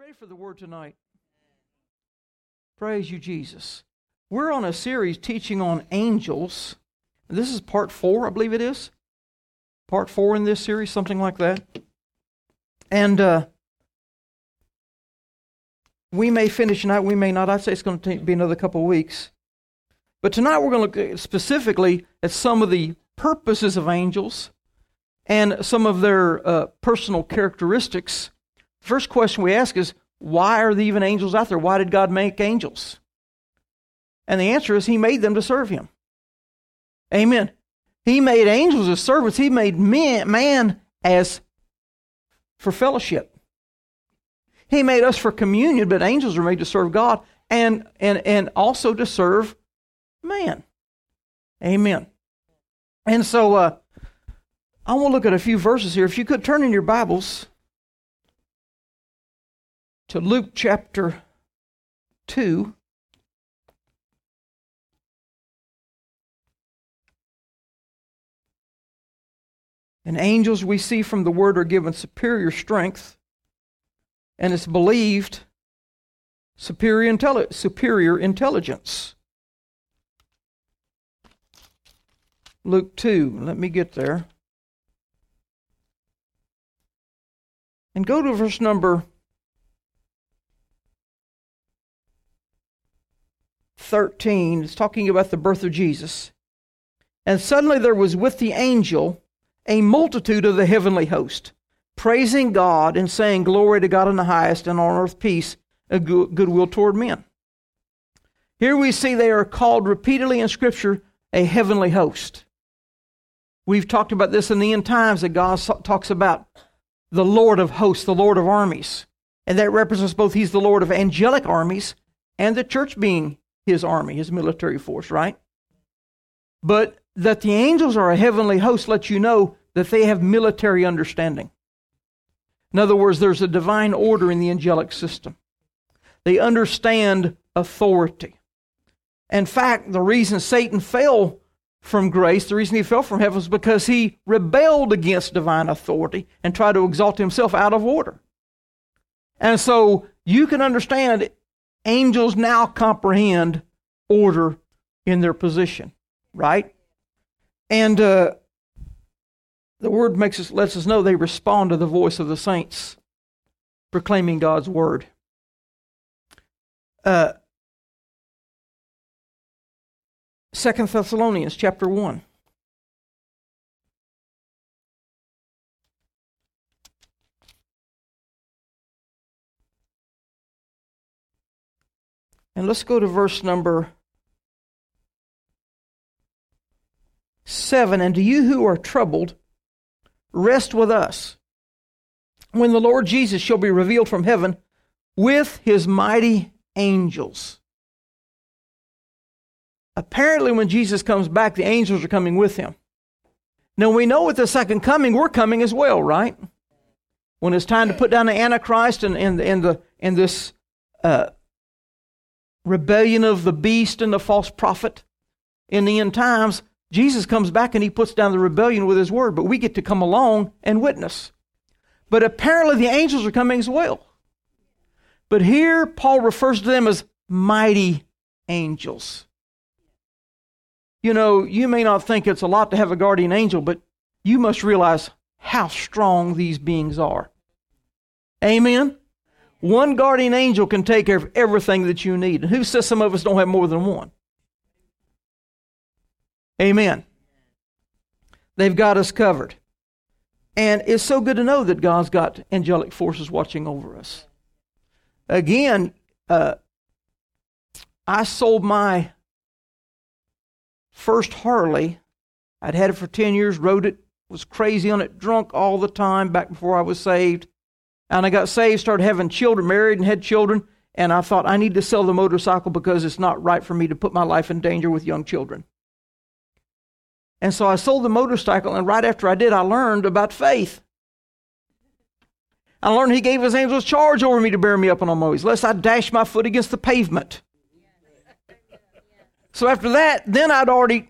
ready for the word tonight? Praise you, Jesus. We're on a series teaching on angels. This is part 4, I believe it is. Part 4 in this series, something like that. And we may finish tonight, we may not. I'd say it's going to be another couple of weeks. But tonight we're going to look specifically at some of the purposes of angels and some of their personal characteristics. First question we ask is, why are there even angels out there? Why did God make angels? And the answer is, He made them to serve Him. Amen. He made angels as servants. He made man as for fellowship. He made us for communion, but angels are made to serve God and also to serve man. Amen. And so I want to look at a few verses here. If you could turn in your Bibles to Luke chapter 2. And angels, we see from the Word, are given superior strength, and it's believed superior intelligence. Luke 2, let me get there. And go to verse number 13. It's talking about the birth of Jesus. And suddenly there was with the angel a multitude of the heavenly host, praising God and saying, "Glory to God in the highest, and on earth peace, a goodwill toward men." Here we see they are called repeatedly in Scripture a heavenly host. We've talked about this in the end times, that God talks about the Lord of hosts, the Lord of armies. And that represents both He's the Lord of angelic armies and the church being His army, His military force, right? But that the angels are a heavenly host lets you know that they have military understanding. In other words, there's a divine order in the angelic system. They understand authority. In fact, the reason Satan fell from grace, the reason he fell from heaven, was because he rebelled against divine authority and tried to exalt himself out of order. And so you can understand angels now comprehend order in their position, right? And the Word lets us know they respond to the voice of the saints proclaiming God's Word. 2 Thessalonians chapter 1. And let's go to verse number 7. And to you who are troubled, rest with us, when the Lord Jesus shall be revealed from heaven with His mighty angels. Apparently, when Jesus comes back, the angels are coming with Him. Now, we know with the second coming, we're coming as well, right? When it's time to put down the Antichrist and this rebellion of the beast and the false prophet in the end times, Jesus comes back and He puts down the rebellion with His Word, but we get to come along and witness. But apparently the angels are coming as well. But here Paul refers to them as mighty angels. You know, you may not think it's a lot to have a guardian angel, but you must realize how strong these beings are. Amen? One guardian angel can take care of everything that you need. And who says some of us don't have more than one? Amen. They've got us covered. And it's so good to know that God's got angelic forces watching over us. Again, I sold my first Harley. I'd had it for 10 years, rode it, was crazy on it, drunk all the time back before I was saved. And I got saved, started having children, married and had children, and I thought I need to sell the motorcycle because it's not right for me to put my life in danger with young children. And so I sold the motorcycle, and right after I did, I learned about faith. I learned He gave His angels charge over me to bear me up on my ways, lest I dash my foot against the pavement. So after that, then I'd already,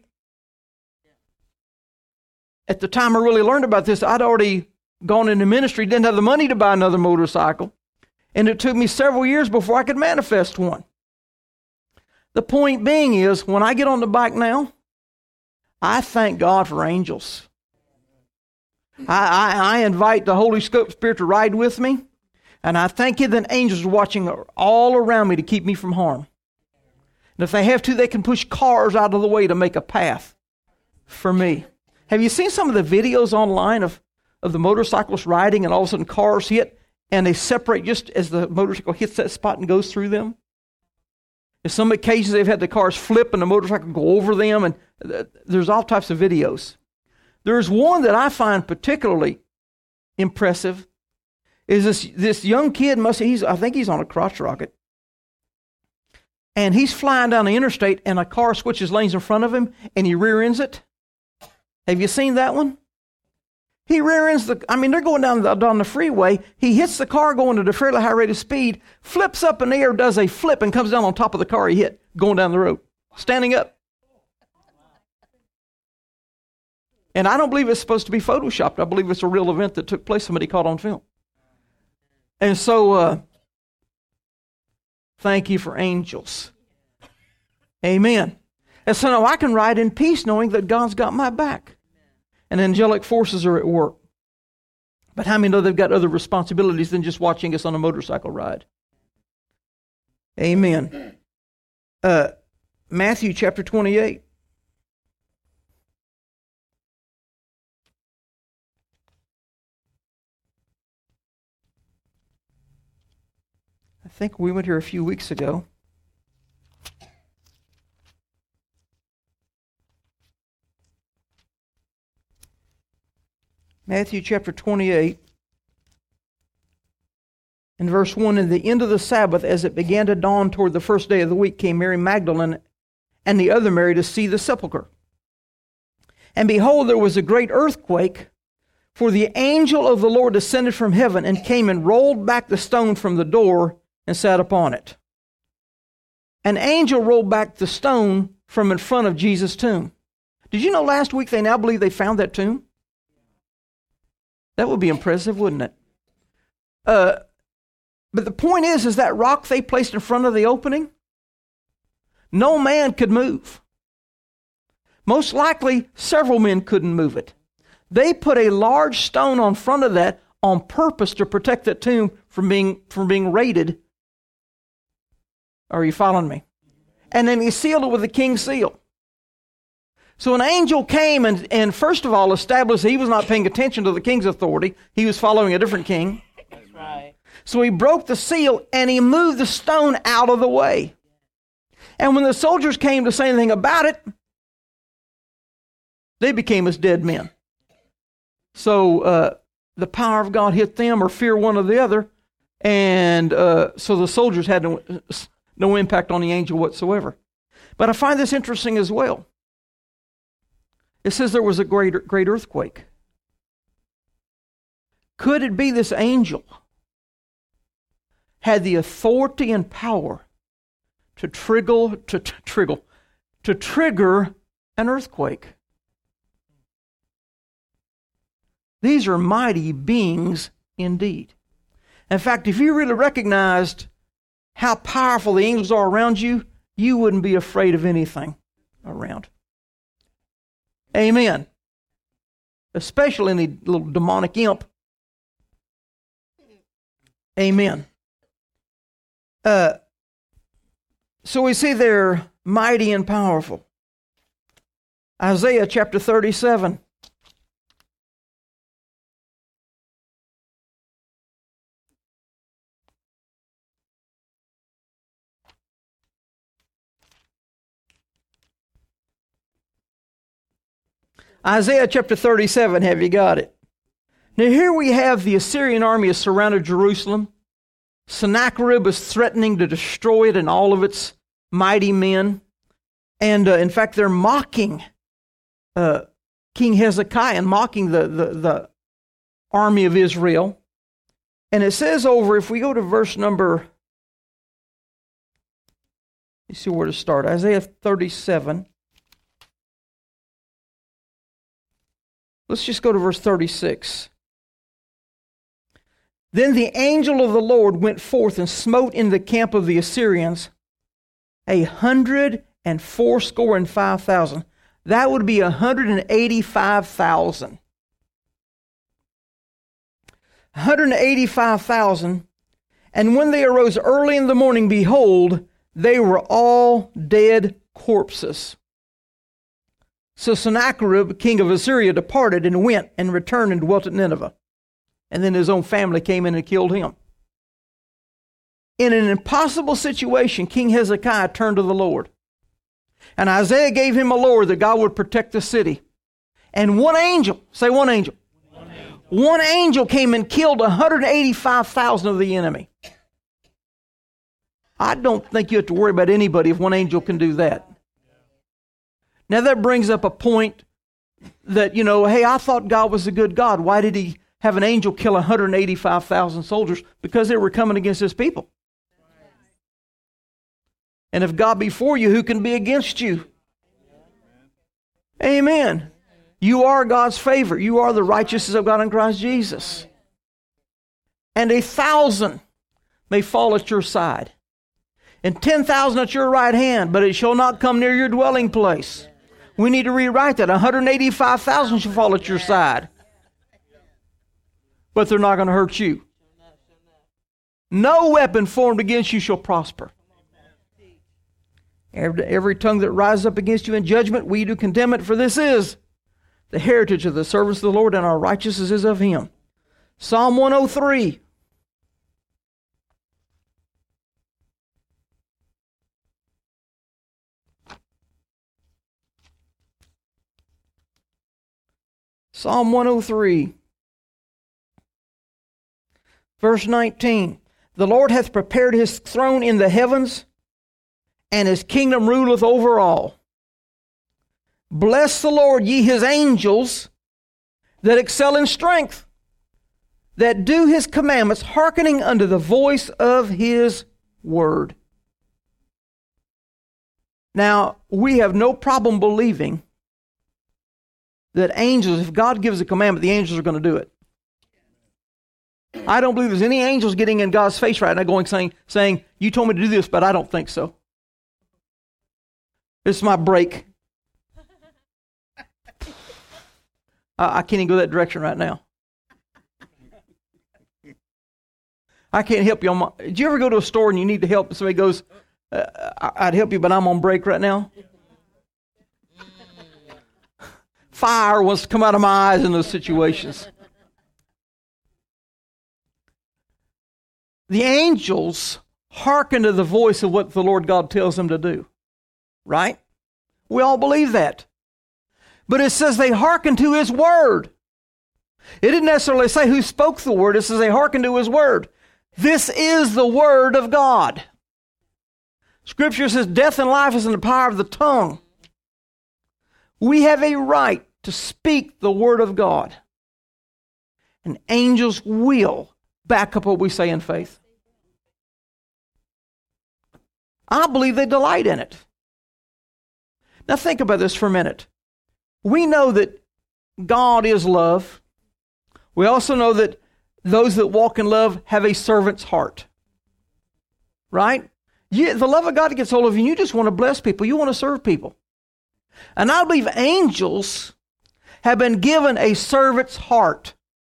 at the time I really learned about this, I'd already gone into ministry, didn't have the money to buy another motorcycle. And it took me several years before I could manifest one. The point being is, when I get on the bike now, I thank God for angels. I invite the Holy Spirit to ride with me, and I thank you that angels are watching all around me to keep me from harm. And if they have to, they can push cars out of the way to make a path for me. Have you seen some of the videos online of the motorcyclists riding, and all of a sudden cars hit, and they separate just as the motorcycle hits that spot and goes through them? In some occasions, they've had the cars flip and the motorcycle go over them, and there's all types of videos. There's one that I find particularly impressive. Is this young kid, I think he's on a crotch rocket, and he's flying down the interstate, and a car switches lanes in front of him, and he rear ends it. Have you seen that one? He rear ends they're going down the freeway. He hits the car going at a fairly high rate of speed, flips up in the air, does a flip, and comes down on top of the car he hit, going down the road, standing up. And I don't believe it's supposed to be photoshopped. I believe it's a real event that took place, somebody caught on film. And so, thank you for angels. Amen. And so now I can ride in peace knowing that God's got my back. And angelic forces are at work. But how many know they've got other responsibilities than just watching us on a motorcycle ride? Amen. Matthew chapter 28. I think we went here a few weeks ago. Matthew chapter 28, in verse 1, "In the end of the Sabbath, as it began to dawn toward the first day of the week, came Mary Magdalene and the other Mary to see the sepulchre. And behold, there was a great earthquake, for the angel of the Lord descended from heaven and came and rolled back the stone from the door and sat upon it." An angel rolled back the stone from in front of Jesus' tomb. Did you know last week they now believe they found that tomb? That would be impressive, wouldn't it? But the point is that rock they placed in front of the opening, no man could move. Most likely, several men couldn't move it. They put a large stone on front of that on purpose to protect that tomb from being raided. Are you following me? And then he sealed it with the king's seal. So an angel came and first of all established he was not paying attention to the king's authority. He was following a different king. That's right. So he broke the seal and he moved the stone out of the way. And when the soldiers came to say anything about it, they became as dead men. So the power of God hit them, or fear one or the other, and so the soldiers had no impact on the angel whatsoever. But I find this interesting as well. It says there was a great earthquake. Could it be this angel had the authority and power to trigger an earthquake? These are mighty beings indeed. In fact, if you really recognized how powerful the angels are around you, you wouldn't be afraid of anything around. Amen. Especially any little demonic imp. Amen. So we see they're mighty and powerful. Isaiah chapter 37. Isaiah chapter 37, have you got it? Now here we have the Assyrian army has surrounded Jerusalem. Sennacherib is threatening to destroy it and all of its mighty men. And in fact, they're mocking King Hezekiah and mocking the army of Israel. And it says over, if we go to verse number, let's see where to start. Isaiah 37. Let's just go to verse 36. Then the angel of the Lord went forth and smote in the camp of the Assyrians 185,000. That would be 185,000. 185,000. And when they arose early in the morning, behold, they were all dead corpses. So Sennacherib, king of Assyria, departed and went and returned and dwelt at Nineveh. And then his own family came in and killed him. In an impossible situation, King Hezekiah turned to the Lord. And Isaiah gave him a Lord that God would protect the city. And one angel, say one angel. One angel came and killed 185,000 of the enemy. I don't think you have to worry about anybody if one angel can do that. Now that brings up a point that, hey, I thought God was a good God. Why did he have an angel kill 185,000 soldiers? Because they were coming against his people. And if God be for you, who can be against you? Amen. You are God's favor. You are the righteousness of God in Christ Jesus. And 1,000 may fall at your side, and 10,000 at your right hand, but it shall not come near your dwelling place. We need to rewrite that. 185,000 shall fall at your side, but they're not going to hurt you. No weapon formed against you shall prosper. Every tongue that rises up against you in judgment, we do condemn it, for this is the heritage of the servants of the Lord, and our righteousness is of him. Psalm 103. Psalm 103. Verse 19. The Lord hath prepared his throne in the heavens, and his kingdom ruleth over all. Bless the Lord, ye his angels, that excel in strength, that do his commandments, hearkening unto the voice of his word. Now, we have no problem believing that angels, if God gives a commandment, the angels are going to do it. I don't believe there's any angels getting in God's face right now saying, you told me to do this, but I don't think so. This is my break. I can't even go that direction right now. I can't help you. Did you ever go to a store and you need to help? Somebody goes, I'd help you, but I'm on break right now. Fire wants to come out of my eyes in those situations. The angels hearken to the voice of what the Lord God tells them to do. Right? We all believe that. But it says they hearken to his word. It didn't necessarily say who spoke the word. It says they hearken to his word. This is the word of God. Scripture says death and life is in the power of the tongue. We have a right to speak the word of God. And angels will back up what we say in faith. I believe they delight in it. Now think about this for a minute. We know that God is love. We also know that those that walk in love have a servant's heart. Right? The love of God gets hold of you, and you just want to bless people. You want to serve people. And I believe angels have been given a servant's heart.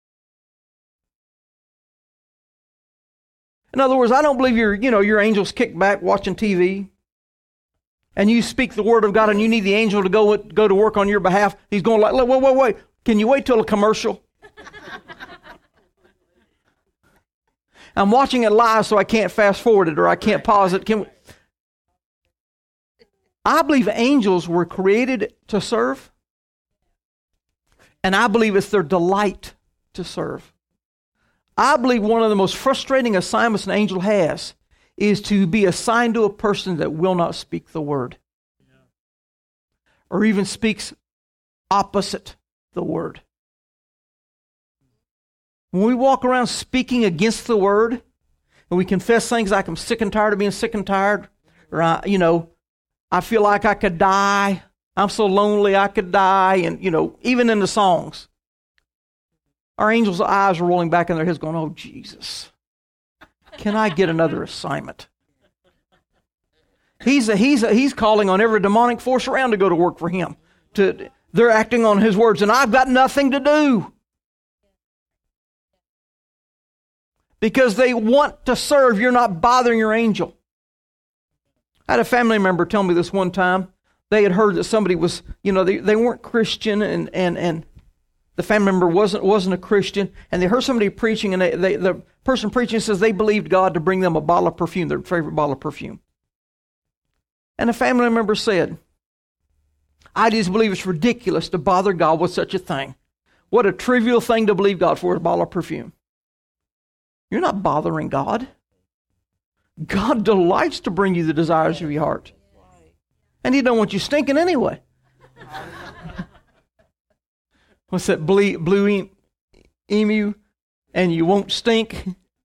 In other words, I don't believe your angels kick back watching TV, and you speak the word of God, and you need the angel to go to work on your behalf. He's going like, wait. Can you wait till a commercial? I'm watching it live, so I can't fast forward it or I can't pause it. I believe angels were created to serve, and I believe it's their delight to serve. I believe one of the most frustrating assignments an angel has is to be assigned to a person that will not speak the word, or even speaks opposite the word. When we walk around speaking against the word, and we confess things like, I'm sick and tired of being sick and tired, or I feel like I could die, I'm so lonely I could die, and even in the songs. our angels' eyes are rolling back in their heads going, oh, Jesus, can I get another assignment? He's calling on every demonic force around to go to work for him. They're acting on his words, and I've got nothing to do. Because they want to serve, you're not bothering your angel. I had a family member tell me this one time. They had heard that somebody was, they weren't Christian, and the family member wasn't a Christian, and they heard somebody preaching, and the person preaching says they believed God to bring them a bottle of perfume, their favorite bottle of perfume. And a family member said, I just believe it's ridiculous to bother God with such a thing. What a trivial thing to believe God for, a bottle of perfume. You're not bothering God. God delights to bring you the desires of your heart. And He don't want you stinking anyway. What's that, blue emu? And you won't stink?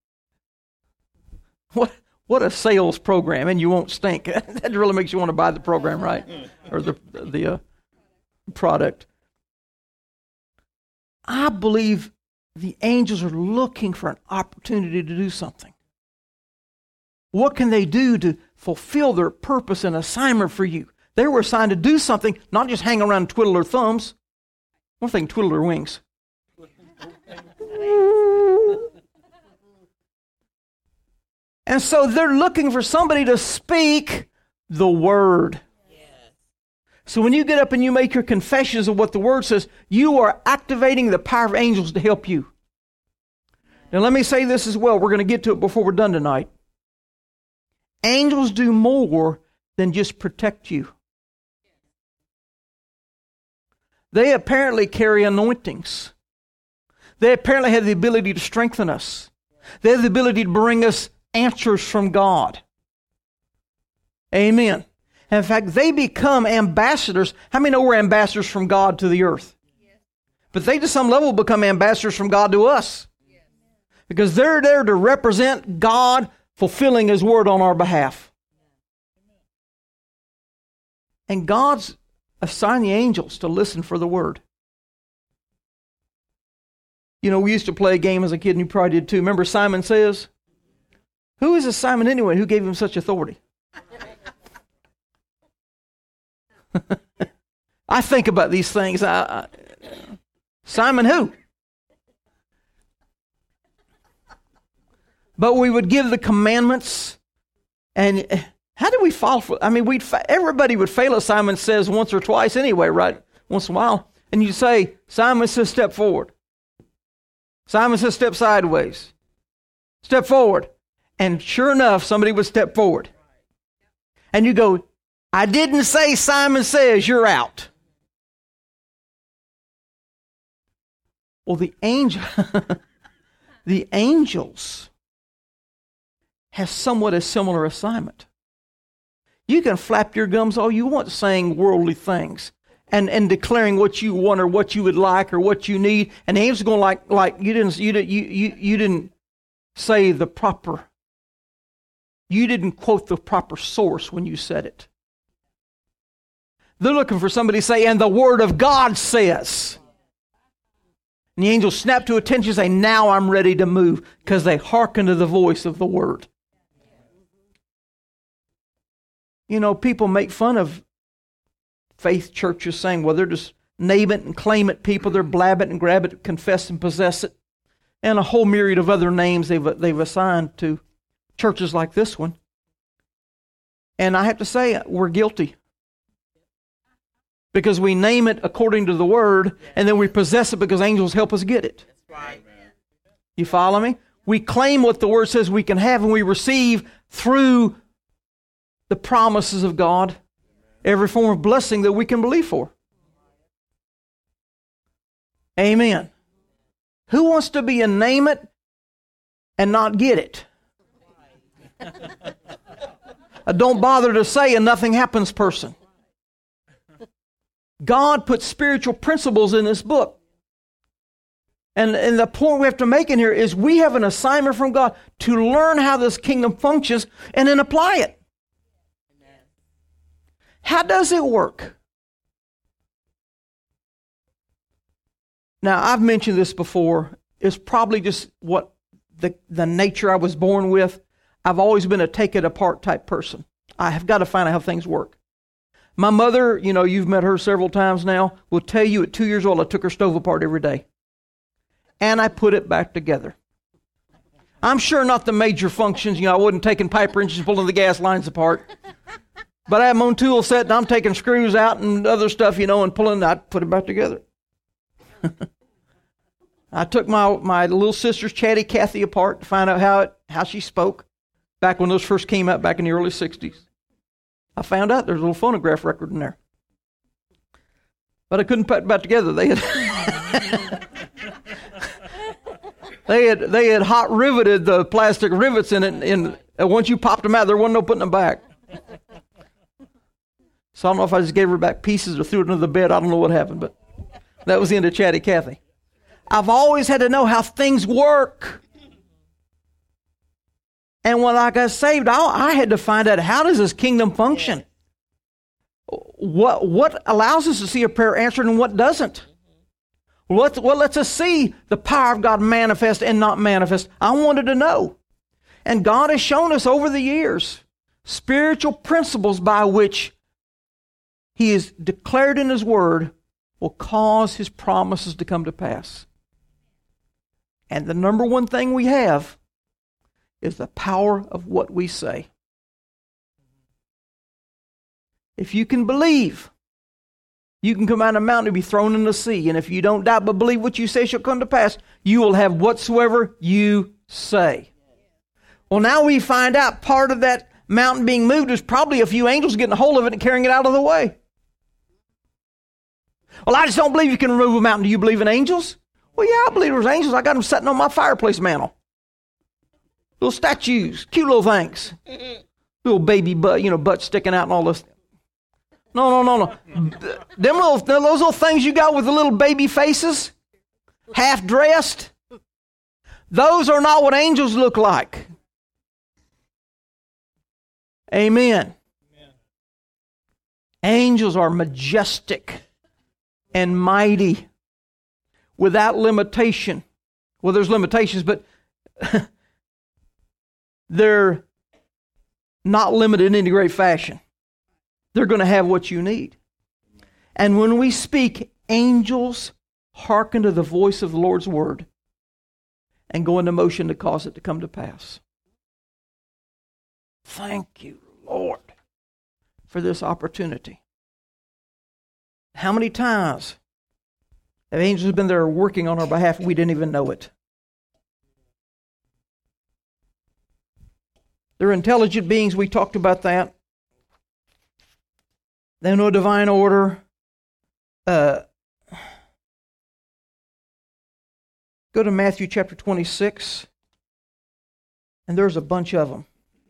What a sales program, and you won't stink. That really makes you want to buy the program, right? Or the product. I believe the angels are looking for an opportunity to do something. What can they do to fulfill their purpose and assignment for you? They were assigned to do something, not just hang around and twiddle their thumbs. One thing, twiddle their wings. And so they're looking for somebody to speak the word. Yes. So when you get up and you make your confessions of what the word says, you are activating the power of angels to help you. Now let me say this as well. We're going to get to it before we're done tonight. Angels do more than just protect you. They apparently carry anointings. They apparently have the ability to strengthen us. They have the ability to bring us answers from God. Amen. In fact, they become ambassadors. How many know we're ambassadors from God to the earth? Yes. But they to some level become ambassadors from God to us. Yes. Because they're there to represent God fulfilling His word on our behalf. And God's assigned the angels to listen for the word. We used to play a game as a kid, and you probably did too. Remember Simon Says? Who is this Simon anyway? Who gave him such authority? I think about these things. Simon who? But we would give the commandments, and how did we fall for? Everybody would fail at Simon Says once or twice anyway, right? Once in a while, and you say, Simon Says, step forward. Simon Says, step sideways. Step forward. And sure enough, somebody would step forward. And you go, I didn't say Simon Says, you're out. Well, the angels have somewhat a similar assignment. You can flap your gums all you want saying worldly things and declaring what you want or what you would like or what you need. And the angels are going like you didn't say the proper. You didn't quote the proper source when you said it. They're looking for somebody to say, and the Word of God says. And the angels snap to attention and say, now I'm ready to move, because they hearken to the voice of the Word. People make fun of faith churches saying, well, they're just name it and claim it people. They're blab it and grab it, confess and possess it. And a whole myriad of other names they've assigned to churches like this one. And I have to say, we're guilty. Because we name it according to the Word, and then we possess it because angels help us get it. That's right. You follow me? We claim what the Word says we can have, and we receive through the promises of God every form of blessing that we can believe for. Amen. Who wants to be a name it and not get it? A don't bother to say and nothing happens person. God put spiritual principles in this book. And the point we have to make in here is we have an assignment from God to learn how this kingdom functions and then apply it. How does it work? Now, I've mentioned this before, is probably just what the nature I was born with. I've always been a take it apart type person. I have got to find out how things work. My mother, you've met her several times now, will tell you at 2 years old, I took her stove apart every day. And I put it back together. I'm sure not the major functions. I wasn't taking pipe wrenches, pulling the gas lines apart. But I had my own tool set, and I'm taking screws out and other stuff, and pulling. I put it back together. I took my little sister's Chatty Cathy apart to find out how she spoke back when those first came out back in the early 60s. I found out there's a little phonograph record in there. But I couldn't put it back together. They had hot riveted the plastic rivets in it, and once you popped them out, there wasn't no putting them back. So I don't know if I just gave her back pieces or threw it under the bed. I don't know what happened, but that was the end of Chatty Cathy. I've always had to know how things work. And when I got saved, I had to find out, how does this kingdom function? What allows us to see a prayer answered and what doesn't? What lets us see the power of God manifest and not manifest? I wanted to know. And God has shown us over the years spiritual principles by which He has declared in His Word will cause His promises to come to pass. And the number one thing we have is the power of what we say. If you can believe, you can come out of a mountain and be thrown in the sea. And if you don't doubt but believe what you say shall come to pass, you will have whatsoever you say. Well, now we find out part of that mountain being moved is probably a few angels getting a hold of it and carrying it out of the way. Well, I just don't believe you can remove a mountain. Do you believe in angels? Well, yeah, I believe there's angels. I got them sitting on my fireplace mantle. Little statues, cute little things. Little baby butt sticking out and all this. No. Those little things you got with the little baby faces, half dressed, those are not what angels look like. Amen. Angels are majestic and mighty without limitation. Well, there's limitations, but they're not limited in any great fashion. They're going to have what you need. And when we speak, angels hearken to the voice of the Lord's word and go into motion to cause it to come to pass. Thank you, Lord, for this opportunity. How many times have angels been there working on our behalf and we didn't even know it? They're intelligent beings. We talked about that. They know divine order. Go to Matthew chapter 26. And there's a bunch of them.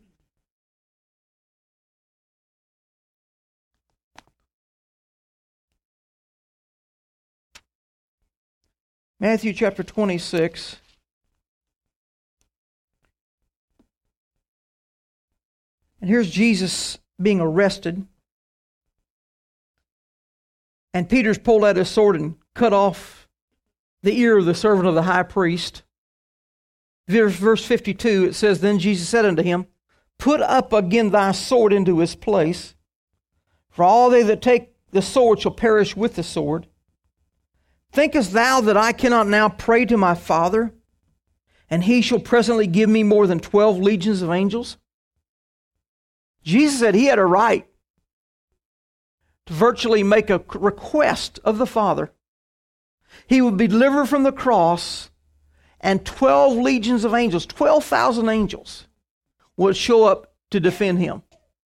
Matthew chapter 26. And here's Jesus being arrested. And Peter's pulled out his sword and cut off the ear of the servant of the high priest. Verse 52, it says, Then Jesus said unto him, Put up again thy sword into his place, for all they that take the sword shall perish with the sword. Thinkest thou that I cannot now pray to my Father, and he shall presently give me more than 12 legions of angels? Jesus said he had a right to virtually make a request of the Father. He would be delivered from the cross, and 12 legions of angels, 12,000 angels, would show up to defend him.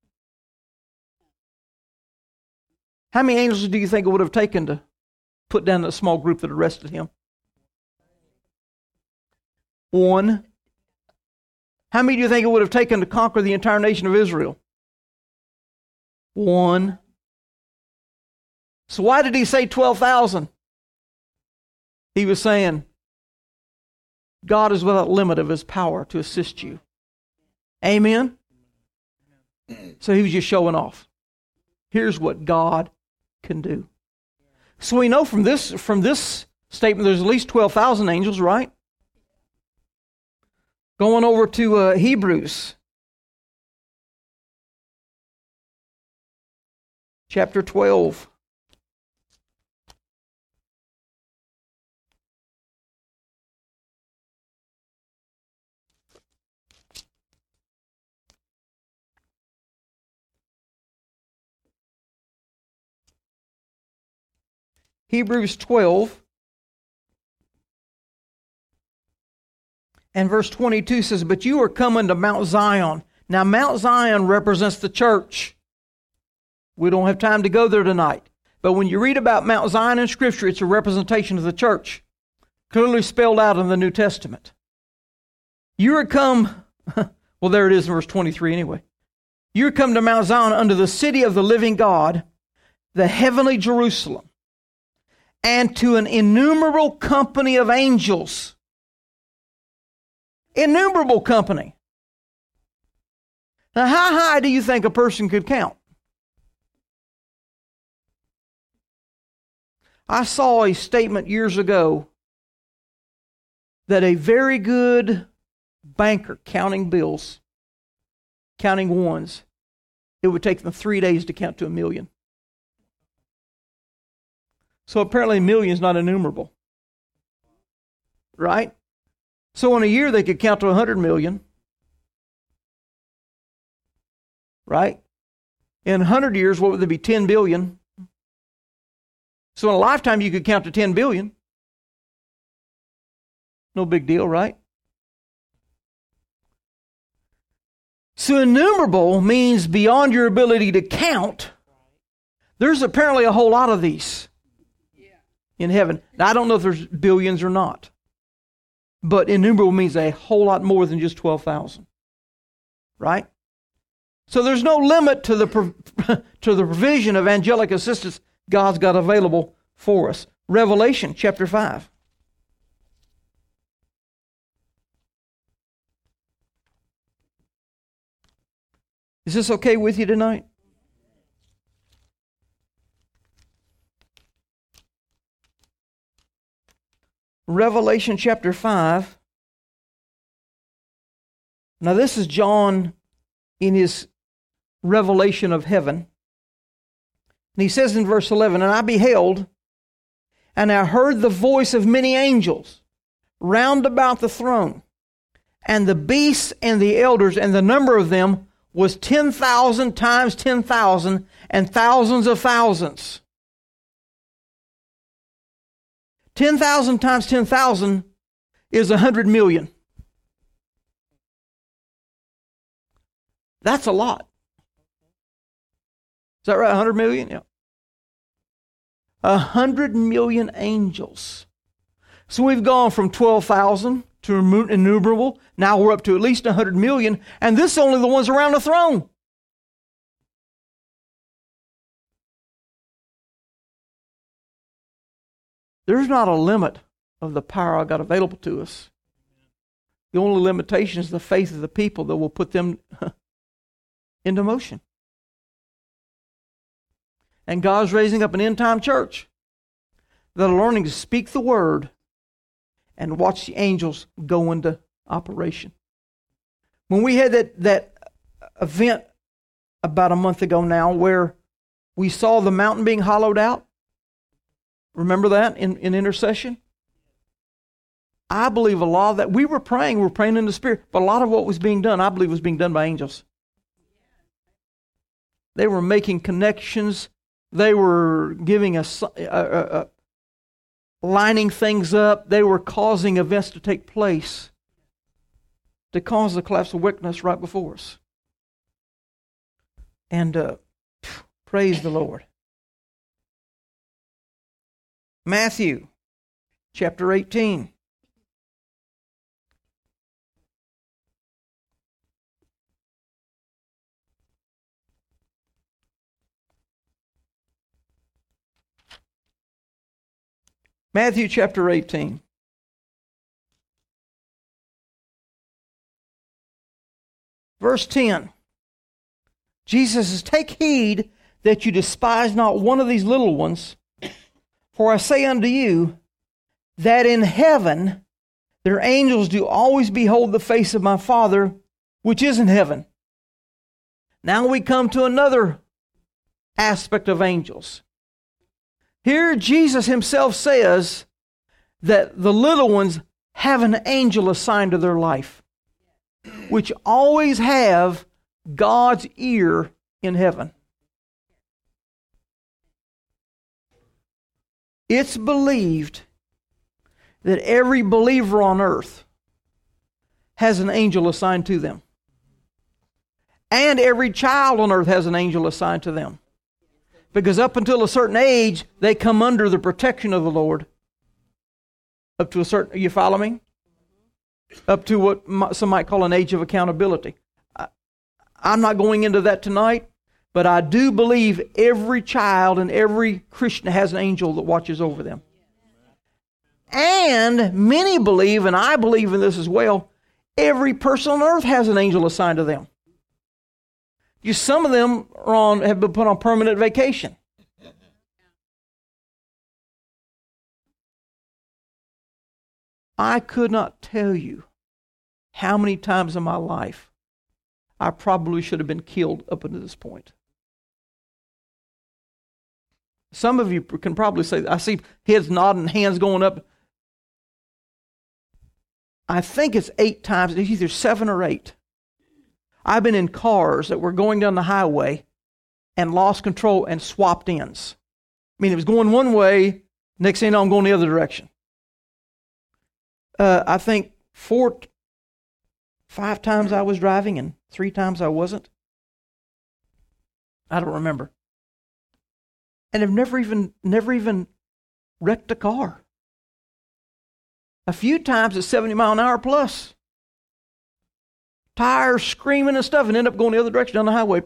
How many angels do you think it would have taken to put down that small group that arrested him? One. How many do you think it would have taken to conquer the entire nation of Israel? One. So why did he say 12,000? He was saying, God is without limit of his power to assist you. Amen? So he was just showing off. Here's what God can do. So we know from this statement there's at least 12,000 angels, right? Going over to Hebrews. Chapter 12. Hebrews 12 and verse 22 says, "But you are coming to Mount Zion." Now, Mount Zion represents the church. We don't have time to go there tonight. But when you read about Mount Zion in Scripture, it's a representation of the church, clearly spelled out in the New Testament. You are come, well, there it is in verse 23 anyway. You are come to Mount Zion, unto the city of the living God, the heavenly Jerusalem, and to an innumerable company of angels. Innumerable company. Now, how high do you think a person could count? I saw a statement years ago that a very good banker counting bills, counting ones, it would take them 3 days to count to 1,000,000. So apparently 1,000,000 is not enumerable. Right? So in a year they could count to 100 million. Right? In 100 years, what would there be? 10 billion. So in a lifetime you could count to 10 billion. No big deal, right? So innumerable means beyond your ability to count. There's apparently a whole lot of these in heaven. Now, I don't know if there's billions or not. But innumerable means a whole lot more than just 12,000. Right? So there's no limit to the provision of angelic assistance God's got available for us. Revelation chapter 5. Is this okay with you tonight? Revelation chapter 5. Now this is John in his revelation of heaven. And he says in verse 11, "And I beheld, and I heard the voice of many angels round about the throne, and the beasts and the elders, and the number of them was 10,000 times 10,000, and thousands of thousands." 10,000 times 10,000 is 100 million. That's a lot. Is that right? 100 million? Yeah. 100 million angels. So we've gone from 12,000 to innumerable. Now we're up to at least 100 million. And this is only the ones around the throne. There's not a limit of the power God available to us. The only limitation is the faith of the people that will put them into motion. And God's raising up an end-time church that are learning to speak the word and watch the angels go into operation. When we had that event about a month ago now where we saw the mountain being hollowed out, remember that in intercession? I believe a lot of that, we were praying in the Spirit, but a lot of what was being done, I believe was being done by angels. They were making connections. They were giving lining things up. They were causing events to take place to cause the collapse of wickedness right before us. And praise the Lord. Matthew chapter 18. Matthew chapter 18. Verse 10. Jesus says, "Take heed that you despise not one of these little ones. For I say unto you, that in heaven Their angels do always behold the face of my Father, which is in heaven. Now we come to another aspect of angels. Here Jesus himself says that the little ones have an angel assigned to their life, which always have God's ear in heaven. It's believed that every believer on earth has an angel assigned to them. And every child on earth has an angel assigned to them. Because up until a certain age, they come under the protection of the Lord. Up to a certain, you follow me? Up to what some might call an age of accountability. I'm not going into that tonight, but I do believe every child and every Christian has an angel that watches over them. And many believe, and I believe in this as well, every person on earth has an angel assigned to them. Some of them have been put on permanent vacation. I could not tell you how many times in my life I probably should have been killed up until this point. Some of you can probably say, I see heads nodding, hands going up. I think it's 8 times, it's either 7 or 8. I've been in cars that were going down the highway and lost control and swapped ends. I mean, it was going one way, next thing you know, I'm going the other direction. I think 5 times I was driving and 3 times I wasn't. I don't remember. And I've never even wrecked a car. A few times at 70 mile an hour plus. Tires screaming and stuff, and end up going the other direction down the highway.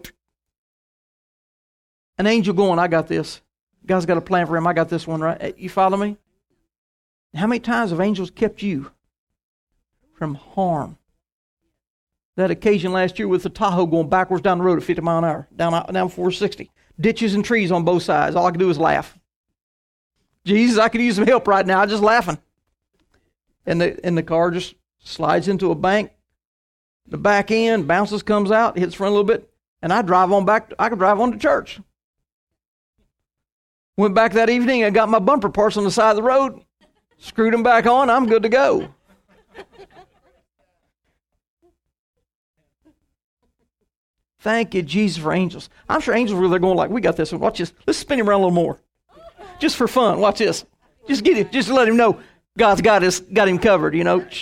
An angel going, I got this. God's got a plan for him. I got this one, right? You follow me? How many times have angels kept you from harm? That occasion last year with the Tahoe going backwards down the road at 50 mile an hour, down 460. Ditches and trees on both sides. All I could do was laugh. Jesus, I could use some help right now. I'm just laughing. And the car just slides into a bank. The back end bounces, comes out, hits front a little bit, and I drive on back. I could drive on to church. Went back that evening and got my bumper parts on the side of the road, screwed them back on. I'm good to go. Thank you, Jesus, for angels. I'm sure angels were there going like, we got this one. Watch this. Let's spin him around a little more. Just for fun. Watch this. Just get him. Just let him know God's got him covered, you know.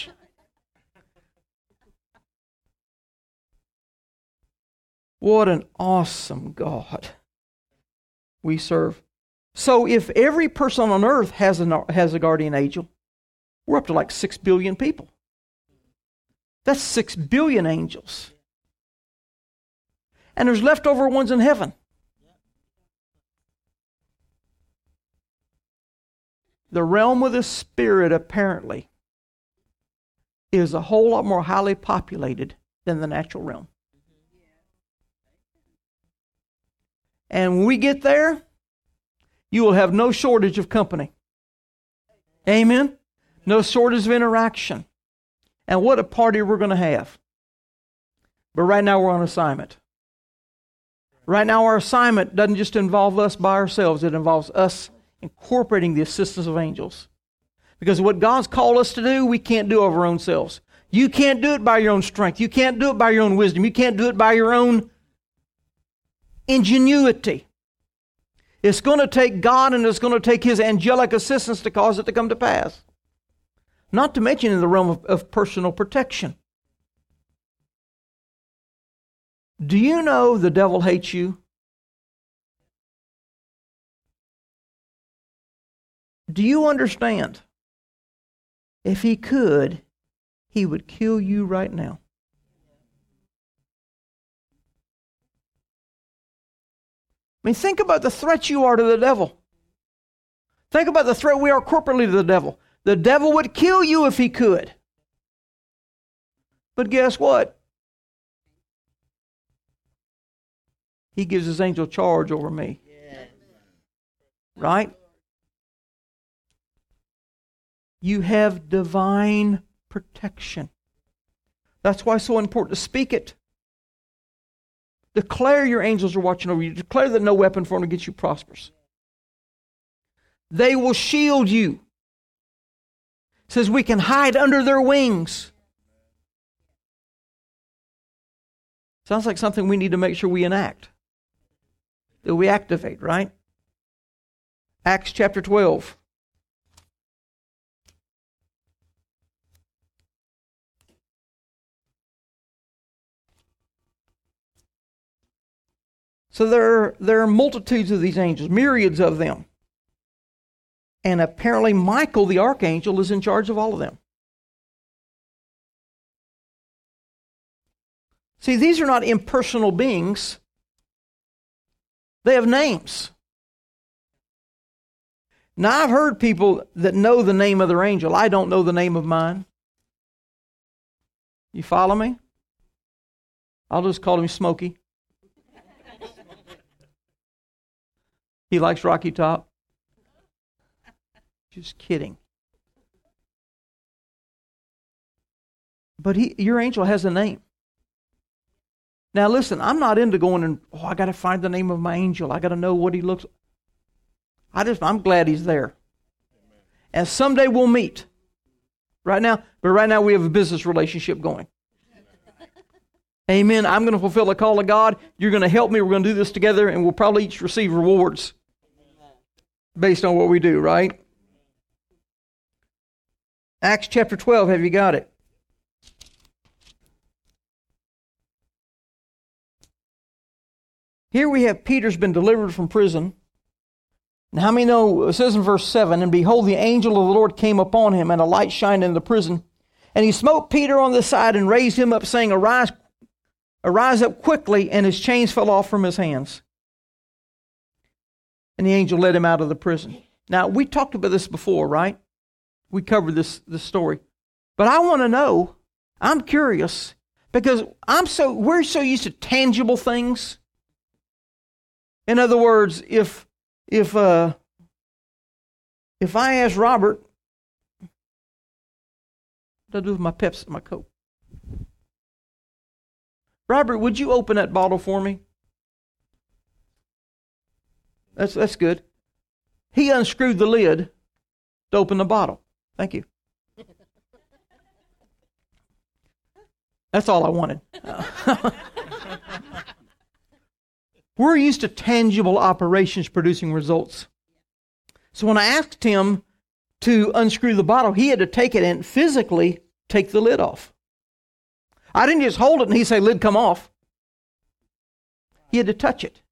What an awesome God we serve. So if every person on earth has a guardian angel, we're up to like 6 billion people. That's 6 billion angels. And there's leftover ones in heaven. The realm of the Spirit, apparently, is a whole lot more highly populated than the natural realm. And when we get there, you will have no shortage of company. Amen? No shortage of interaction. And what a party we're going to have. But right now we're on assignment. Right now our assignment doesn't just involve us by ourselves. It involves us incorporating the assistance of angels. Because what God's called us to do, we can't do of our own selves. You can't do it by your own strength. You can't do it by your own wisdom. You can't do it by your own ingenuity. It's going to take God, and it's going to take His angelic assistance to cause it to come to pass. Not to mention in the realm of personal protection. Do you know the devil hates you? Do you understand? If he could, he would kill you right now. I mean, think about the threat you are to the devil. Think about the threat we are corporately to the devil. The devil would kill you if he could. But guess what? He gives his angel charge over me. Right? You have divine protection. That's why it's so important to speak it. Declare your angels are watching over you. Declare that no weapon formed against you prospers. They will shield you. It says we can hide under their wings. Sounds like something we need to make sure we enact. That we activate, right? Acts chapter 12. So there are multitudes of these angels, myriads of them. And apparently Michael, the archangel, is in charge of all of them. See, these are not impersonal beings. They have names. Now, I've heard people that know the name of their angel. I don't know the name of mine. You follow me? I'll just call him Smokey. He likes Rocky Top. Just kidding. But your angel has a name. Now listen, I'm not into going and, I got to find the name of my angel. I got to know what he looks like. I'm glad he's there. And someday we'll meet. Right now we have a business relationship going. Amen. I'm going to fulfill the call of God. You're going to help me. We're going to do this together, and we'll probably each receive rewards based on what we do, right? Acts chapter 12, have you got it? Here we have Peter's been delivered from prison. And how many know, it says in verse 7, and behold, the angel of the Lord came upon him, and a light shined in the prison. And he smote Peter on the side and raised him up, saying, Arise up quickly, and his chains fell off from his hands. And the angel led him out of the prison. Now, we talked about this before, right? We covered this story. But I want to know, I'm curious, because we're so used to tangible things. In other words, if I ask Robert, what do I do with my Pepsi, my Coke? Robert, would you open that bottle for me? That's good. He unscrewed the lid to open the bottle. Thank you. That's all I wanted. We're used to tangible operations producing results. So when I asked him to unscrew the bottle, he had to take it and physically take the lid off. I didn't just hold it and he'd say, lid come off. He had to touch it.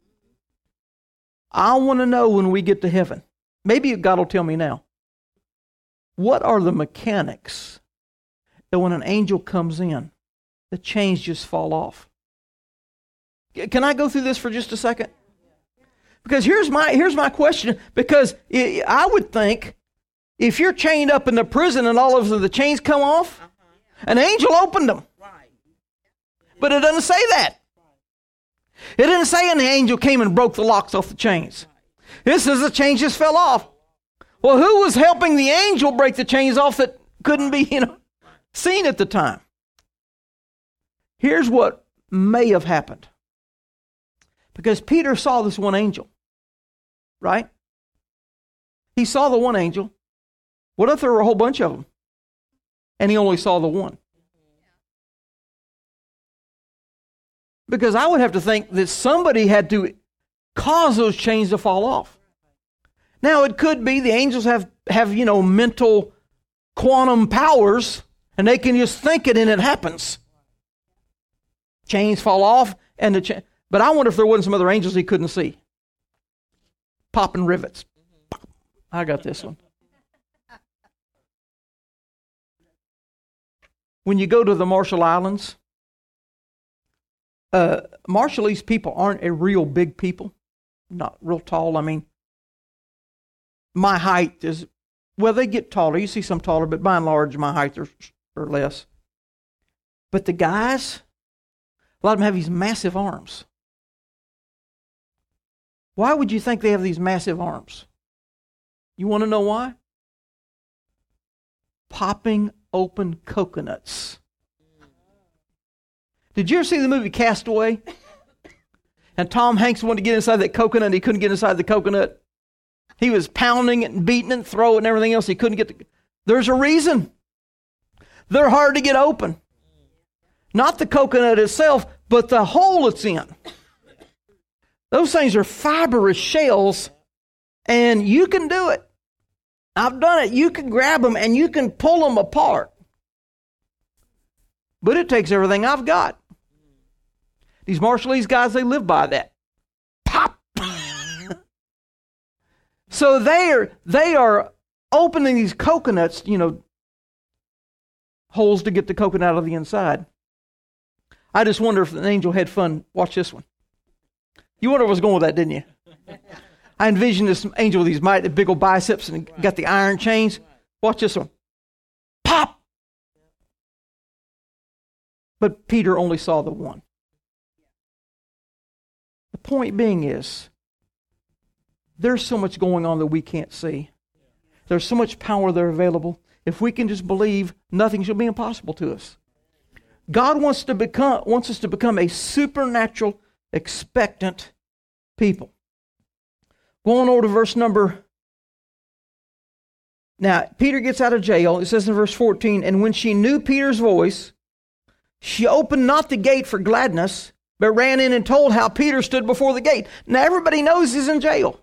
I want to know when we get to heaven. Maybe God will tell me now. What are the mechanics that when an angel comes in, the chains just fall off? Can I go through this for just a second? Because here's my question. Because I would think if you're chained up in the prison and all of the chains come off, an angel opened them. But it doesn't say that. It didn't say an angel came and broke the locks off the chains. It says the chains just fell off. Well, who was helping the angel break the chains off that couldn't be, seen at the time? Here's what may have happened. Because Peter saw this one angel, right? He saw the one angel. What if there were a whole bunch of them? And he only saw the one? Because I would have to think that somebody had to cause those chains to fall off. Now, it could be the angels have mental quantum powers, and they can just think it and it happens. Chains fall off, but I wonder if there wasn't some other angels he couldn't see. Popping rivets. I got this one. When you go to the Marshall Islands, Marshallese people aren't a real big people. Not real tall. I mean, my height is, they get taller. You see some taller, but by and large, my height are less. But the guys, a lot of them have these massive arms. Why would you think they have these massive arms? You want to know why? Popping open coconuts. Did you ever see the movie Castaway? And Tom Hanks wanted to get inside that coconut and he couldn't get inside the coconut. He was pounding it and beating it and throwing it and everything else. He couldn't get the... There's a reason. They're hard to get open. Not the coconut itself, but the hole it's in. Those things are fibrous shells, and you can do it. I've done it. You can grab them and you can pull them apart. But it takes everything I've got. These Marshallese guys, they live by that. Pop! So they are opening these coconuts, holes to get the coconut out of the inside. I just wonder if an angel had fun. Watch this one. You wonder where I was going with that, didn't you? I envisioned this angel with these mighty big old biceps and got the iron chains. Watch this one. Pop! But Peter only saw the one. The point being is, there's so much going on that we can't see. There's so much power there available. If we can just believe, nothing shall be impossible to us. God wants us to become a supernatural, expectant people. Going over to verse number... Now, Peter gets out of jail. It says in verse 14, and when she knew Peter's voice, she opened not the gate for gladness, but ran in and told how Peter stood before the gate. Now, everybody knows he's in jail.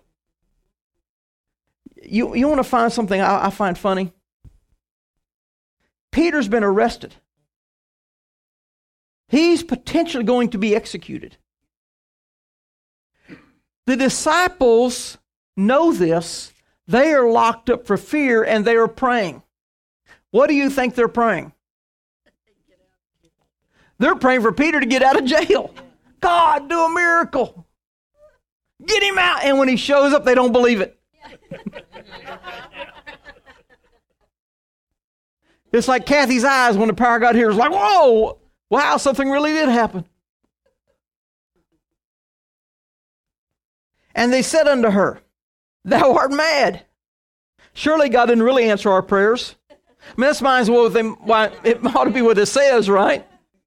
You want to find something I find funny? Peter's been arrested. He's potentially going to be executed. The disciples know this. They are locked up for fear and they are praying. What do you think they're praying? They're praying for Peter to get out of jail. God, do a miracle. Get him out. And when he shows up, they don't believe it. It's like Kathy's eyes when the power got here. It's like, whoa, wow, something really did happen. And they said unto her, thou art mad. Surely God didn't really answer our prayers. I mean, that's might as well it ought to be what it says, right?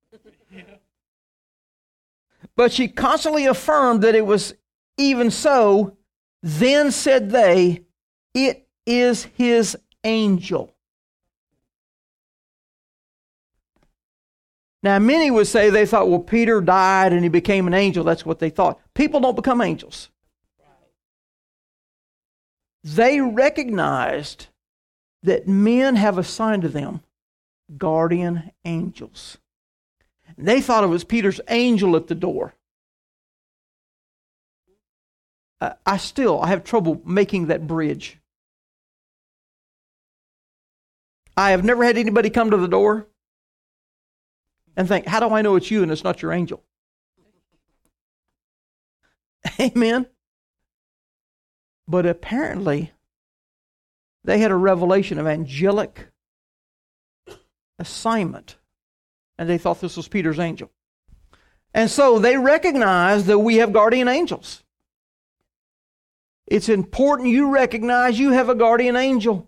But she constantly affirmed that it was even so. Then said they, it is his angel. Now, many would say they thought, well, Peter died and he became an angel. That's what they thought. People don't become angels. They recognized that men have assigned to them guardian angels. They thought it was Peter's angel at the door. I have trouble making that bridge. I have never had anybody come to the door and think, how do I know it's you and it's not your angel? Amen. But apparently, they had a revelation of angelic assignment, and they thought this was Peter's angel. And so they recognized that we have guardian angels. It's important you recognize you have a guardian angel.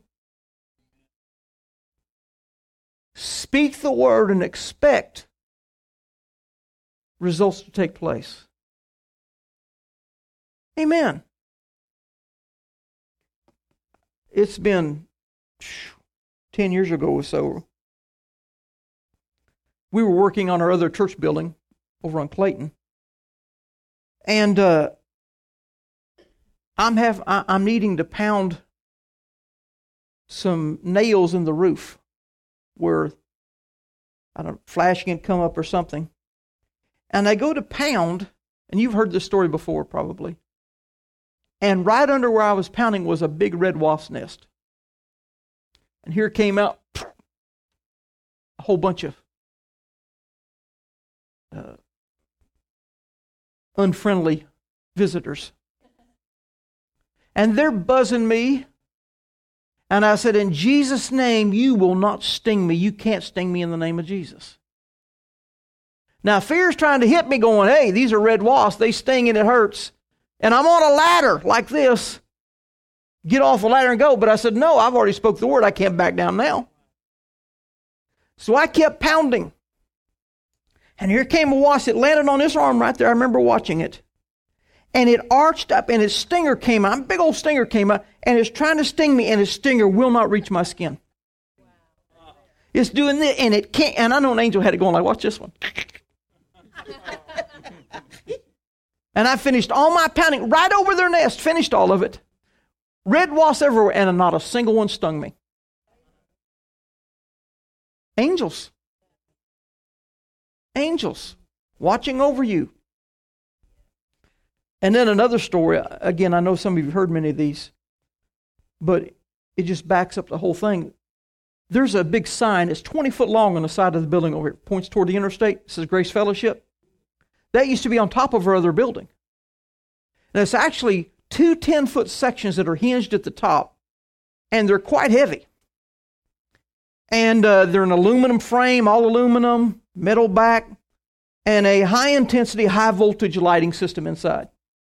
Speak the word and expect results to take place. Amen. It's been 10 years ago or so. We were working on our other church building over on Clayton. And I'm needing to pound some nails in the roof where, I don't know, flashing had come up or something. And I go to pound, and you've heard this story before probably. And right under where I was pounding was a big red wasp's nest. And here came out a whole bunch of unfriendly visitors. And they're buzzing me. And I said, in Jesus' name, you will not sting me. You can't sting me in the name of Jesus. Now, fear's trying to hit me going, hey, these are red wasps. They sting and it hurts. And I'm on a ladder like this. Get off the ladder and go. But I said, no, I've already spoke the word. I can't back down now. So I kept pounding. And here came a wasp. It landed on this arm right there. I remember watching it. And it arched up, and its stinger came out. A big old stinger came out, and it's trying to sting me, and its stinger will not reach my skin. Wow. It's doing this, and it can't. And I know an angel had it going like, watch this one. And I finished all my pounding right over their nest, finished all of it. Red wasps everywhere, and not a single one stung me. Angels. Angels watching over you. And then another story. Again, I know some of you have heard many of these, but it just backs up the whole thing. There's a big sign. It's 20 foot long on the side of the building over here. It points toward the interstate. It says Grace Fellowship. That used to be on top of our other building. And it's actually two 10-foot sections that are hinged at the top, and they're quite heavy. And they're an aluminum frame, all aluminum, metal back, and a high-intensity, high-voltage lighting system inside.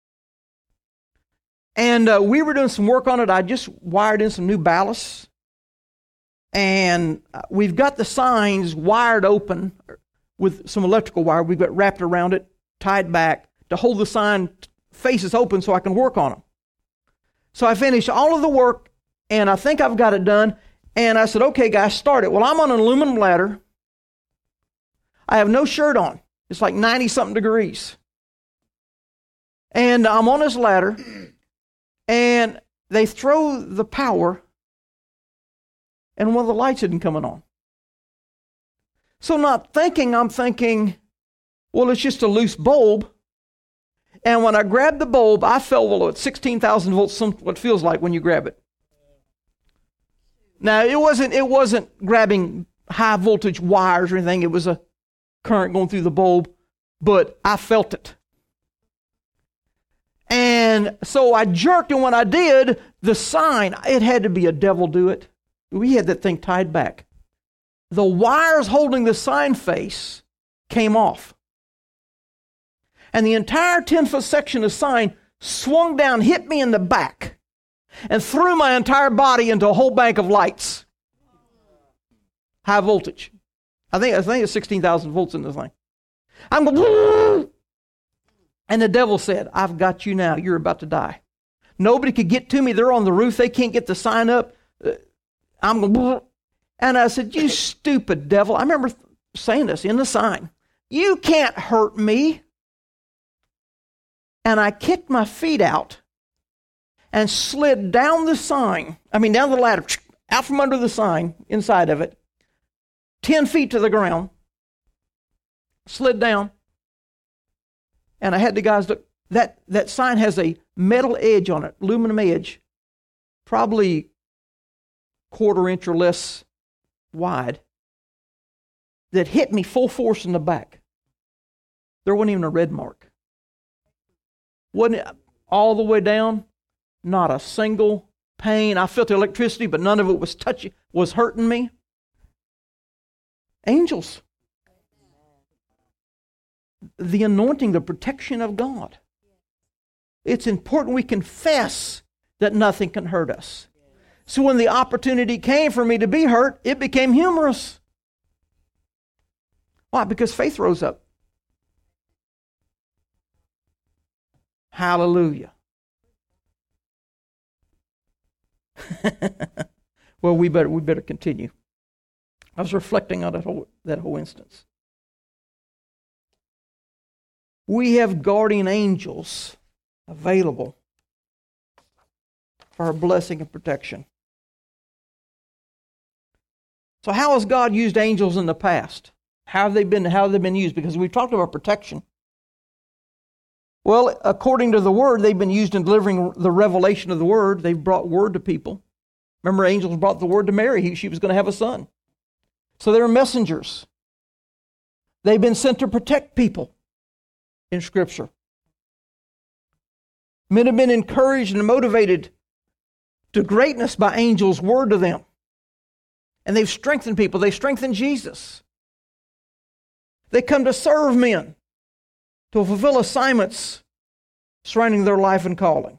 And we were doing some work on it. I just wired in some new ballasts. And we've got the signs wired open with some electrical wire. We've got wrapped around it, tied back, to hold the sign faces open so I can work on them. So I finished all of the work, and I think I've got it done. And I said, okay, guys, start it. Well, I'm on an aluminum ladder. I have no shirt on. It's like 90-something degrees. And I'm on this ladder, and they throw the power, and one of the lights isn't coming on. So not thinking, I'm thinking, well, it's just a loose bulb. And when I grabbed the bulb, I felt, well, it's 16,000 volts, what it feels like when you grab it. Now, it wasn't grabbing high voltage wires or anything. It was a current going through the bulb, but I felt it. And so I jerked, and when I did, the sign, it had to be a devil do it. We had that thing tied back. The wires holding the sign face came off. And the entire 10-foot section of sign swung down, hit me in the back, and threw my entire body into a whole bank of lights. High voltage. I think it's 16,000 volts in this thing. I'm going, and the devil said, I've got you now. You're about to die. Nobody could get to me. They're on the roof. They can't get the sign up. I'm going, and I said, you stupid devil. I remember saying this in the sign. You can't hurt me. And I kicked my feet out and slid down the down the ladder, out from under the sign, inside of it, 10 feet to the ground, slid down, and I had the guys look. That sign has a metal edge on it, aluminum edge, probably 1/4 inch or less wide, that hit me full force in the back. There wasn't even a red mark. Wasn't it all the way down? Not a single pain. I felt the electricity, but none of it was hurting me. Angels. The anointing, the protection of God. It's important we confess that nothing can hurt us. So when the opportunity came for me to be hurt, it became humorous. Why? Because faith rose up. Hallelujah. Well, we better continue. I was reflecting on that whole instance. We have guardian angels available for our blessing and protection. So how has God used angels in the past? How have they been used? Because we've talked about protection. Well, according to the Word, they've been used in delivering the revelation of the Word. They've brought Word to people. Remember, angels brought the Word to Mary. She was going to have a son. So they were messengers. They've been sent to protect people in Scripture. Men have been encouraged and motivated to greatness by angels' word to them. And they've strengthened people. They strengthened Jesus. They come to serve men, to fulfill assignments surrounding their life and calling.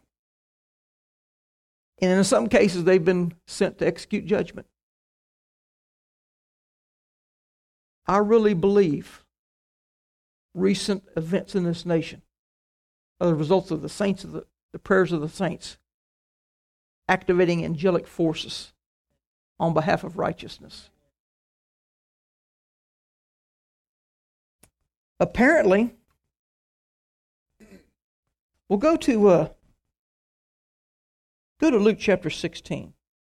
And in some cases, they've been sent to execute judgment. I really believe recent events in this nation are the results of the saints, of the prayers of the saints, activating angelic forces on behalf of righteousness. Apparently, we'll go to Luke chapter 16.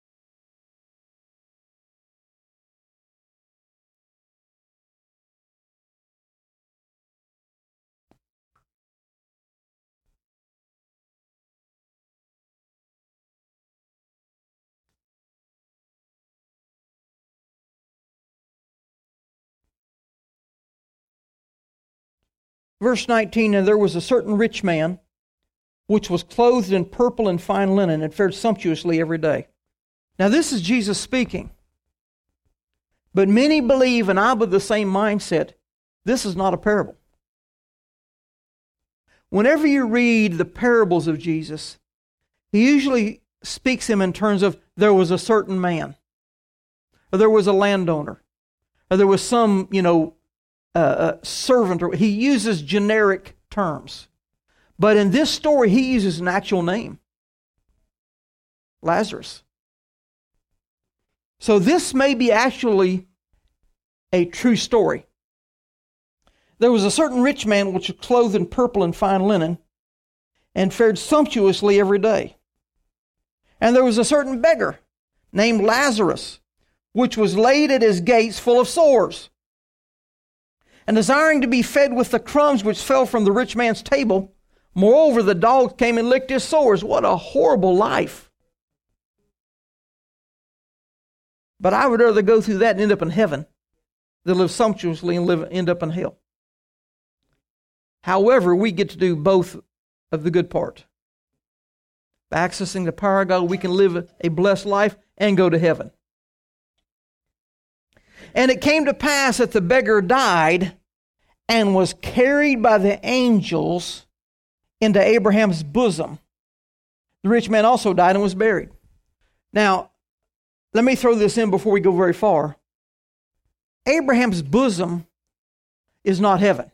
Verse 19, and there was a certain rich man, which was clothed in purple and fine linen, and fared sumptuously every day. Now this is Jesus speaking. But many believe, and I'm of the same mindset, this is not a parable. Whenever you read the parables of Jesus, he usually speaks them in terms of there was a certain man, or there was a landowner, or there was some, servant, or he uses generic terms. But in this story, he uses an actual name. Lazarus. So this may be actually a true story. There was a certain rich man which was clothed in purple and fine linen, and fared sumptuously every day. And there was a certain beggar named Lazarus, which was laid at his gates full of sores, and desiring to be fed with the crumbs which fell from the rich man's table. Moreover, the dogs came and licked his sores. What a horrible life. But I would rather go through that and end up in heaven than live sumptuously and end up in hell. However, we get to do both of the good part. By accessing the power of God, we can live a blessed life and go to heaven. And it came to pass that the beggar died and was carried by the angels into Abraham's bosom. The rich man also died and was buried. Now, let me throw this in before we go very far. Abraham's bosom is not heaven.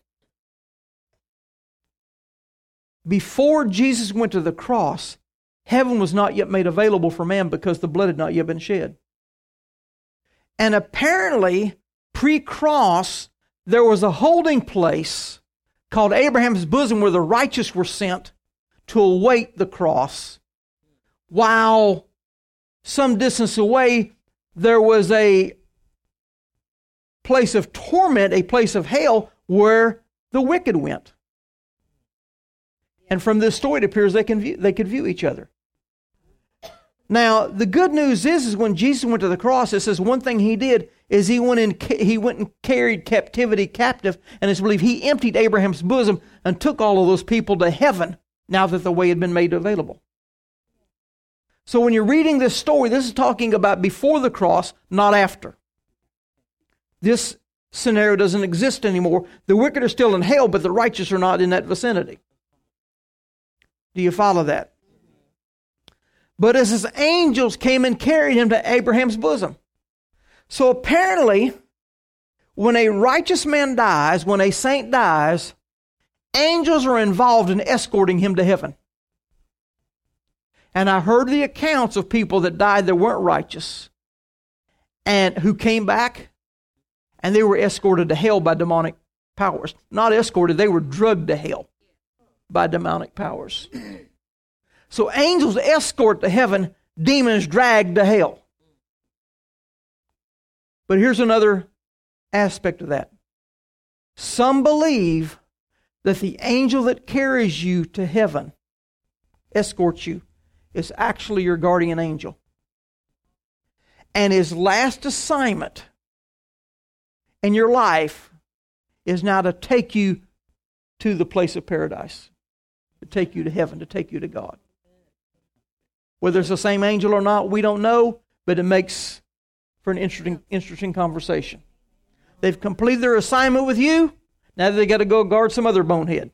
Before Jesus went to the cross, heaven was not yet made available for man because the blood had not yet been shed. And apparently, pre-cross, there was a holding place called Abraham's bosom where the righteous were sent to await the cross. While some distance away, there was a place of torment, a place of hell where the wicked went. And from this story, it appears they could view each other. Now, the good news is when Jesus went to the cross, it says one thing he did is he went and carried captivity captive, and it's believed he emptied Abraham's bosom and took all of those people to heaven now that the way had been made available. So when you're reading this story, this is talking about before the cross, not after. This scenario doesn't exist anymore. The wicked are still in hell, but the righteous are not in that vicinity. Do you follow that? But as his angels came and carried him to Abraham's bosom. So apparently, when a righteous man dies, when a saint dies, angels are involved in escorting him to heaven. And I heard the accounts of people that died that weren't righteous and who came back, and they were escorted to hell by demonic powers. Not escorted, they were drugged to hell by demonic powers. So angels escort to heaven, demons dragged to hell. But here's another aspect of that. Some believe that the angel that carries you to heaven, escorts you, is actually your guardian angel. And his last assignment in your life is now to take you to the place of paradise, to take you to heaven, to take you to God. Whether it's the same angel or not, we don't know, but it makes for an interesting conversation. They've completed their assignment with you. Now they got to go guard some other bonehead.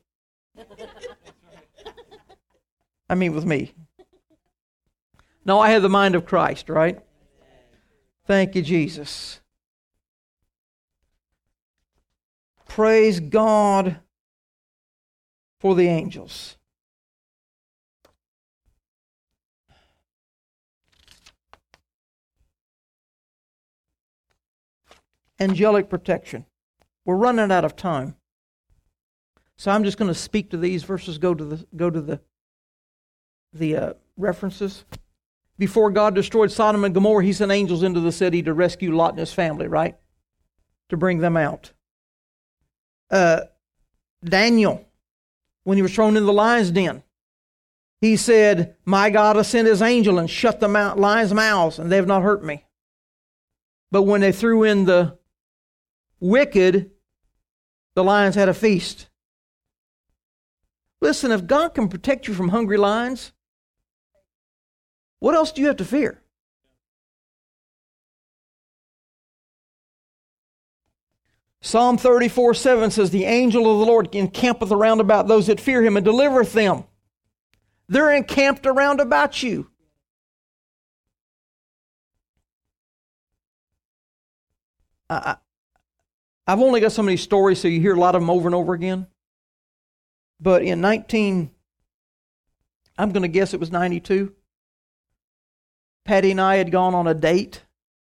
I mean with me. No, I have the mind of Christ, right? Thank you, Jesus. Praise God for the angels. Angelic protection. We're running out of time, so I'm just going to speak to these verses. Go to the references. Before God destroyed Sodom and Gomorrah, He sent angels into the city to rescue Lot and his family, right? To bring them out. Daniel, when he was thrown in the lion's den, he said, "My God has sent His angel and shut the lions' mouths, and they have not hurt me." But when they threw in the wicked, the lions had a feast. Listen, if God can protect you from hungry lions, what else do you have to fear? Psalm 34:7 says, "The angel of the Lord encampeth around about those that fear Him and delivereth them." They're encamped around about you. I've only got so many stories, so you hear a lot of them over and over again. But in I'm going to guess it was 92, Patty and I had gone on a date.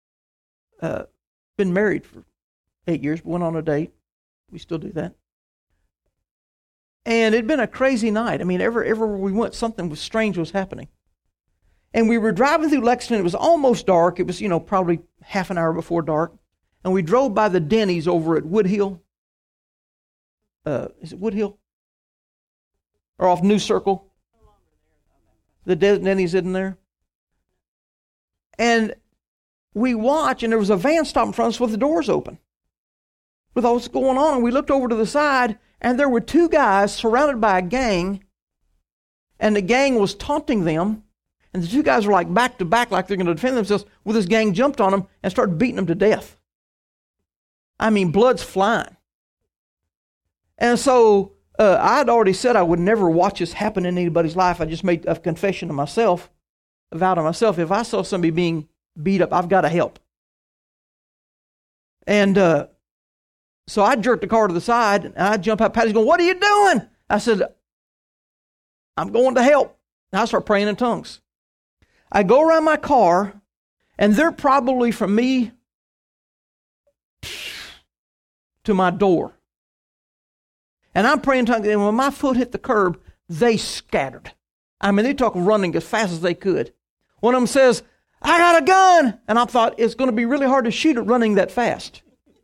Been married for 8 years, but went on a date. We still do that. And it'd been a crazy night. I mean, everywhere we went, something strange was happening. And we were driving through Lexington. It was almost dark. It was, probably half an hour before dark. And we drove by the Denny's over at Woodhill. Is it Woodhill? Or off New Circle? The Denny's isn't there? And we watched, and there was a van stopped in front of us with the doors open. With all this going on, and we looked over to the side, and there were two guys surrounded by a gang, and the gang was taunting them, and the two guys were like back to back, like they're going to defend themselves, well, this gang jumped on them and started beating them to death. I mean, blood's flying. And so I'd already said I would never watch this happen in anybody's life. I just made a confession to myself, a vow to myself. If I saw somebody being beat up, I've got to help. And so I jerked the car to the side, and I jump out. Patty's going, "What are you doing?" I said, "I'm going to help." And I start praying in tongues. I go around my car, and they're probably from me to my door. And I'm praying in tongues, and when my foot hit the curb, they scattered. I mean, they talk running as fast as they could. One of them says, "I got a gun." And I thought, it's going to be really hard to shoot it running that fast.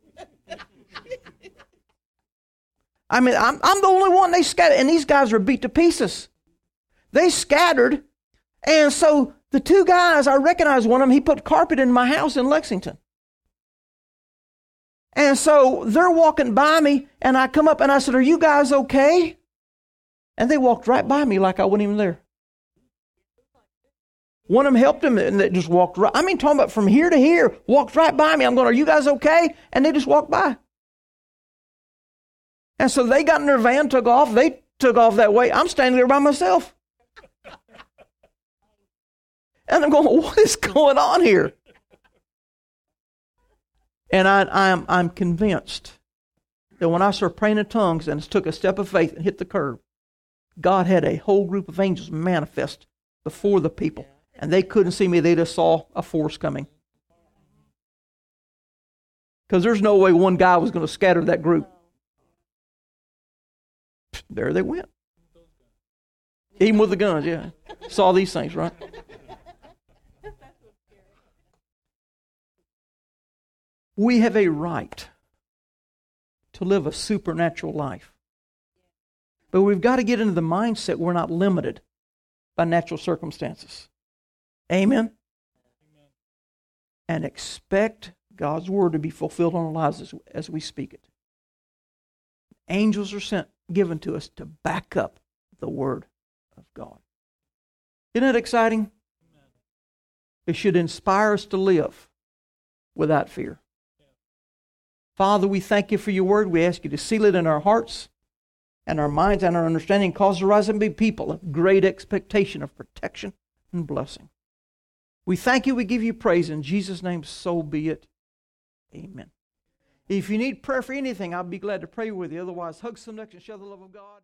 I mean, I'm the only one. They scattered, and these guys are beat to pieces. They scattered, and so the two guys, I recognized one of them, he put carpet in my house in Lexington. And so they're walking by me, and I come up and I said, "Are you guys okay?" And they walked right by me like I wasn't even there. One of them helped him, and they just walked right. I mean, talking about from here to here, walked right by me. I'm going, "Are you guys okay?" And they just walked by. And so they got in their van, took off. They took off that way. I'm standing there by myself. And I'm going, "What is going on here?" And I'm convinced that when I started praying in tongues and took a step of faith and hit the curb, God had a whole group of angels manifest before the people. And they couldn't see me. They just saw a force coming. Because there's no way one guy was going to scatter that group. There they went. Even with the guns, yeah. Saw these things, right? We have a right to live a supernatural life. But we've got to get into the mindset we're not limited by natural circumstances. Amen? And expect God's word to be fulfilled on our lives as we speak it. Angels are given to us to back up the word of God. Isn't that exciting? It should inspire us to live without fear. Father, we thank you for your word. We ask you to seal it in our hearts and our minds and our understanding. Cause us to rise and be people of great expectation of protection and blessing. We thank you. We give you praise. In Jesus' name, so be it. Amen. If you need prayer for anything, I'll be glad to pray with you. Otherwise, hug some next and share the love of God.